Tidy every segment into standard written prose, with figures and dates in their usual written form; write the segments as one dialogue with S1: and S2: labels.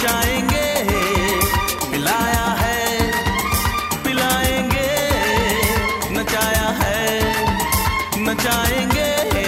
S1: नचाएंगे, पिलाया है, पिलाएंगे, नचाया है, नचाएंगे।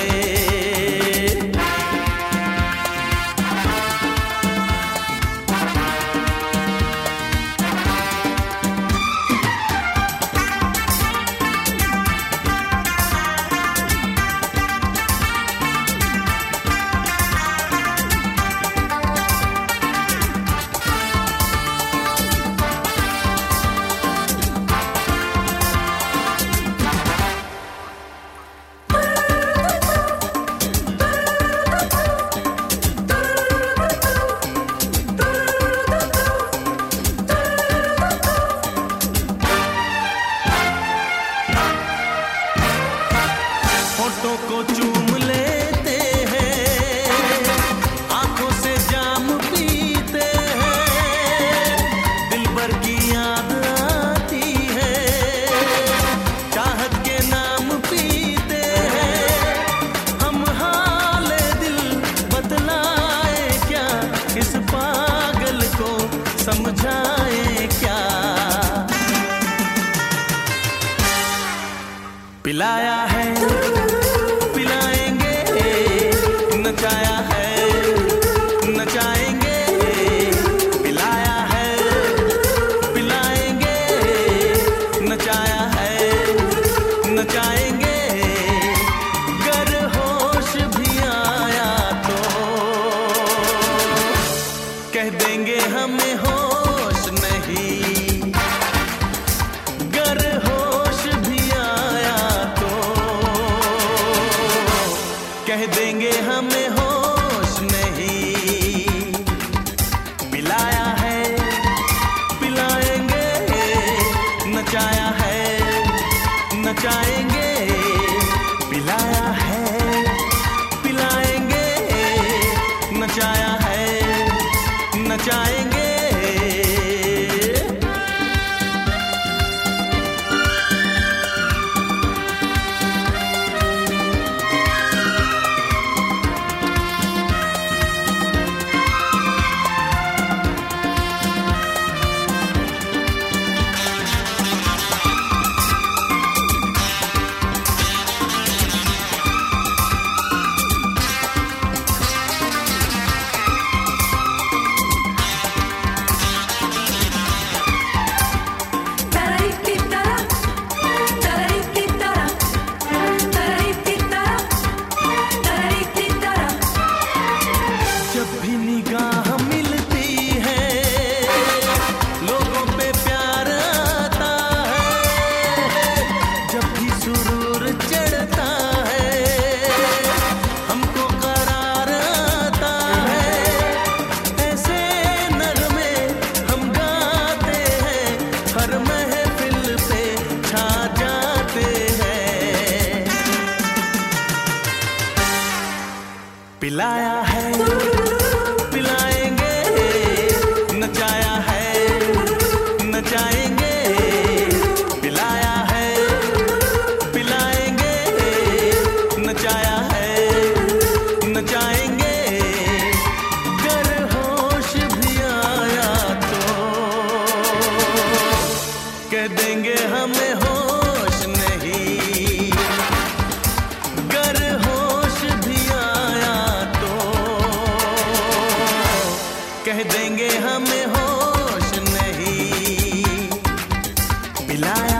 S1: होठों को चूम लेते हैं, आंखों से जाम पीते हैं, दिल भर की याद आती है, चाहत के नाम पीते हैं। हम हाले दिल बतलाए क्या, इस पागल को समझाए क्या। पिलाया है, पिलाएंगे, नचाया है, नचाएंगे, पिलाया है, पिलाएंगे, नचाया है, नचाएंगे। गर होश भी आया तो कह देंगे हमें होश नहीं, गर होश भी आया तो कह देंगे हमें होश नहीं। पिलाया है, पिलाएंगे, नचाया है, नचाएंगे, पिलाया है, पिलाएंगे, नचाया है, नचाएंगे। पिलाया है, पिलाएंगे, नचाया है, नचाएंगे, पिलाया है, पिलाएंगे, नचाया है, नचाएंगे। गर होश भी आया तो कह देंगे हमें होश नहीं, गर होश भी आया कह देंगे हमें होश नहीं। पिलाया